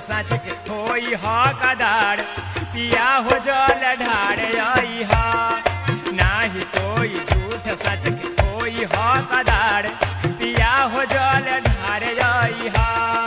साँच के होई हकदार पिया हो जल ढारे आई हा नाही कोई झूठ सच के होई हकदार पिया हो जल ढारे आई हा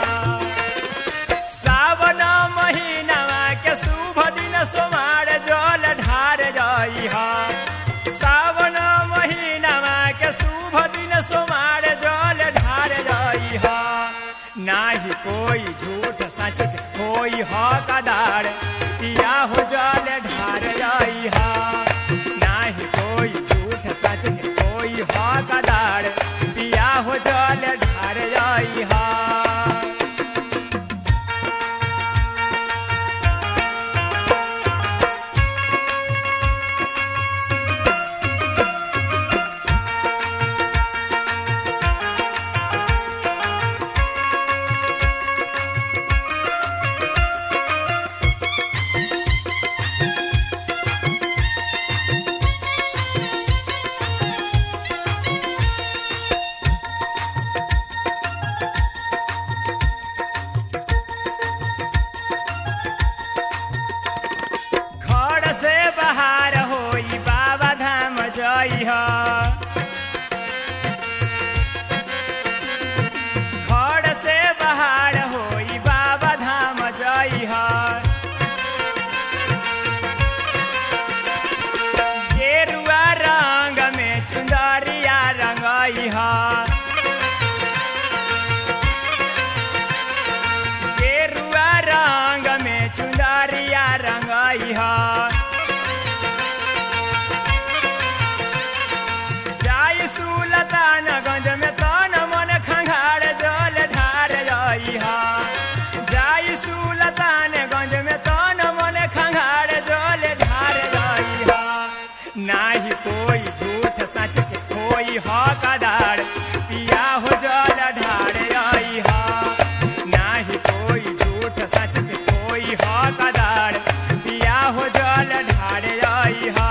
सावन महीना के शुभ दिन सोमार जल ढारे आई हा सावन महीना के शुभ दिन सोमार जल ढारे आई हा नाही कोई झूठ सच होई हकदार पिया हो जल ढार आई हा नाही कोई झूठ सच होई हकदार पिया हो जल ढार आई हा घर से बाहर होई बाबा धाम जई हा गेरुआ रंग में चुंदरिया रंगई हा गेरुआ रंग में चुंदरिया रंगई हा सुल्तानगंज में तन मन खंगार जल ढार आई हा जाई सुल्तानगंज में तन मन खंगार जल ढार आई हा नाही कोई झूठ सच के कोई हकदार पिया हो जल ढार आई हा नाही कोई झूठ सच के कोई हकदार पिया हो जल ढार आई हा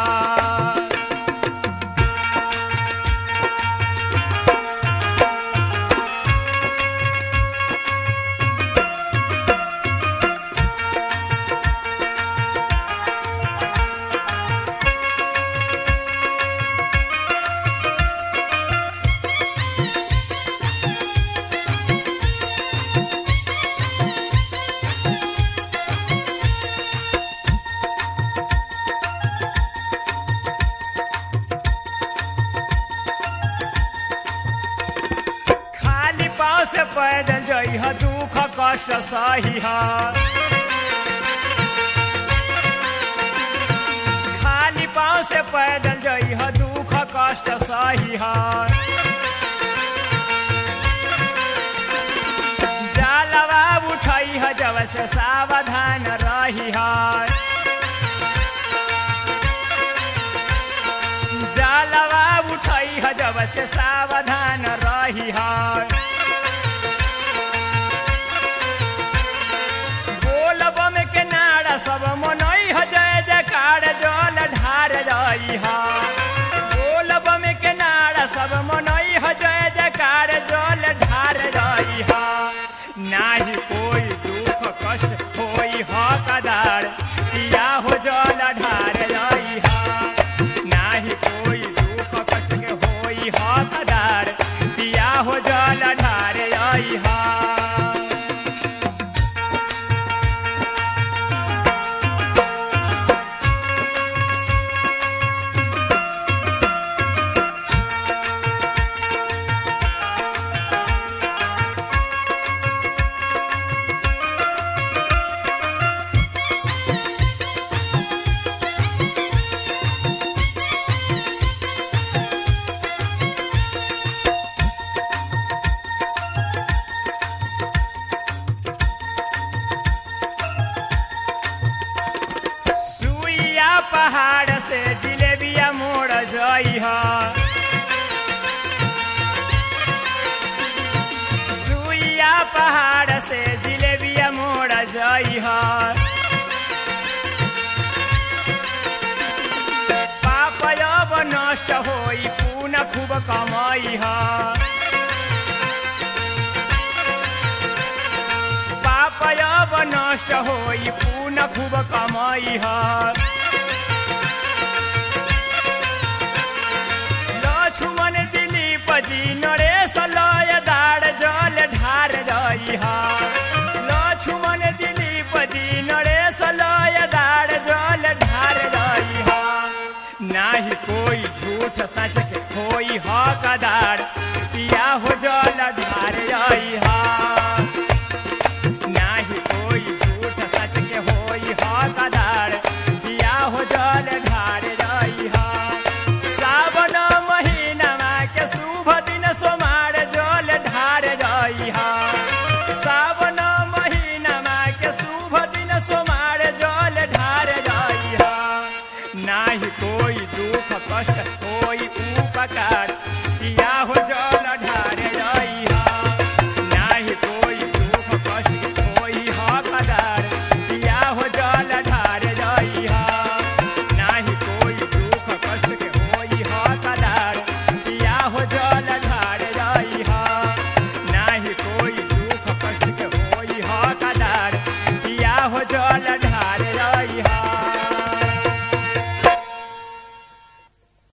से पैदल जई हा दुख कष्ट सही हा खाली पाँव से पैदल जई हा दुख कष्ट सही हा जालवा उठई हा जब से सावधान रही हा जालवा उठई हा जब से सावधान रही हा सब मनई ह जय जयकार जल ढार आई हा बोल बम के नारा सब मनई ह जय जयकार जल ढार आई हा नाही कोई दुख कष्ट होई हकदार पिया हो जल ढार आई हा नाही कोई दुख कष्ट के होई हकदार पिया हो जल ढार आई हा पहाड़ से जिलेबिया मोड़ जई हा सुइया पहाड़ से जिलेबिया मोड़ जई हा पाप अब नष्ट होई पुण्य खूब कमाई हा पाप अब कष्ट होई पुण्य खूब कमाई ह लक्ष्मण दिलीप जी नरेश लय दाड़ जल ढार रही ह लक्ष्मण दिलीप जी नरेश लय दाड़ जल ढार रही ह नाही कोई झूठ सच के कोई हकदार पिया हो जल ढार रही ह नाही कोई झूठ सच के होई हकदार पिया हो जल ढार रही ह सावन महीना के शुभ दिन सोमार जल ढार रही ह सावन महीना के शुभ दिन सोमार जल ढार रही ह नाही कोई दुख कष्ट कोई उपकार पिया हो जल ढार रही ह नाही कोई दुख कष्ट कोई हकदार पिया हो जल ढार रही ह नाही कोई दुख कष्ट के होई हकदार पिया हो जल ढार रही ह नाही कोई दुख कष्ट के होई हकदार पिया हो जल